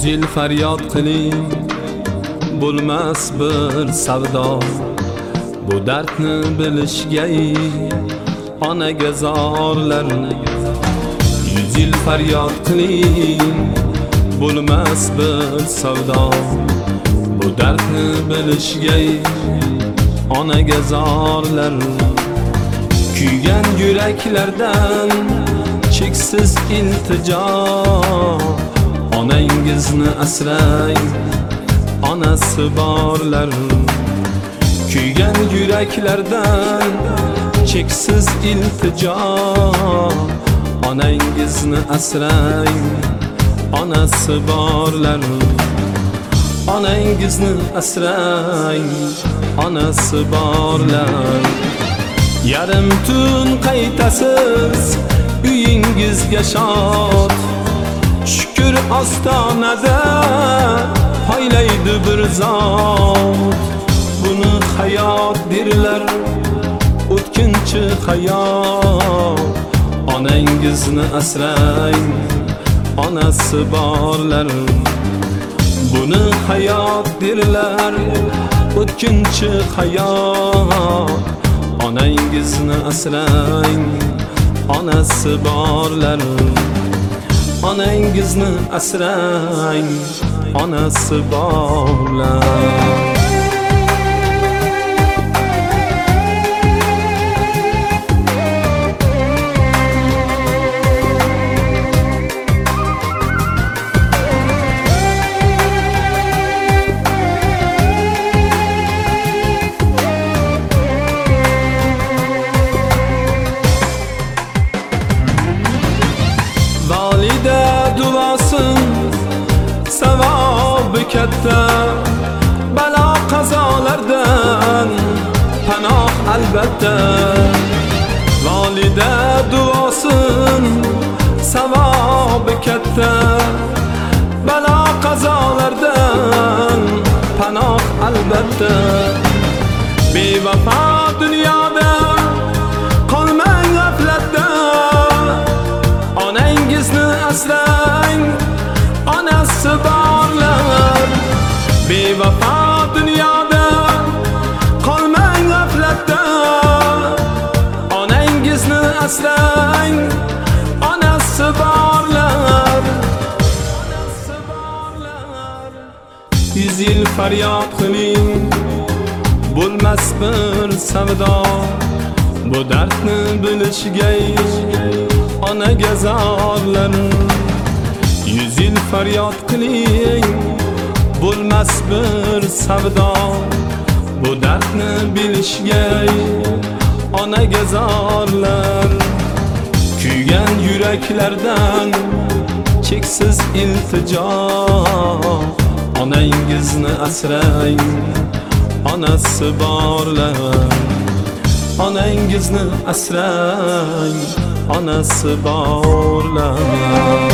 yil faryod qiling, bo'lmas bir savdo. Bu dardni bilishga onaga zorlar. 100 yil faryod qiling, bo'lmas bir savdo. Bu dardni bilishga onaga zorlar. Kuygan yuraklardan cheksiz iltijo, onangizni asrang, onasi borlar. Kuygan yuraklardan cheksiz iltijo, onangizni asrang, onasi borlar. Onangizni asrang, onasi borlar. Yarim tun qaytasiz uyingizga shod, shukr ostonada poylaydi bir zot. Buni hayot derlar, o'tkinchi hayot. Onangizni asrang, onasi borlar. Buni hayot derlar, o'tkinchi hayot. Onangizni asrang, onasi borlar. Onangizni asrang, onasi borlar. Savobi katta, balo qazolardan panoh albatta. Volida duosin, savobi katta, balo qazolardan panoh albatta. Bevafo dunyoda qolmang g'aflatda, onangizni asrang, onasi borlar. Bevafo dunyoda qolmang g'aflatda, onangizni asrang, onasi borlar. 100 yil faryod qiling, bo'lmas bir savdo. Bu dardni bilishga onaga zorlar. 100 yil faryod qiling, bo'lmas bir savdo. Bu dardni bilishga onaga zorlar. Kuygan yuraklardan cheksiz iltijo, onangizni asrang, onasi borlar. Onangizni asrang, onasi borlar.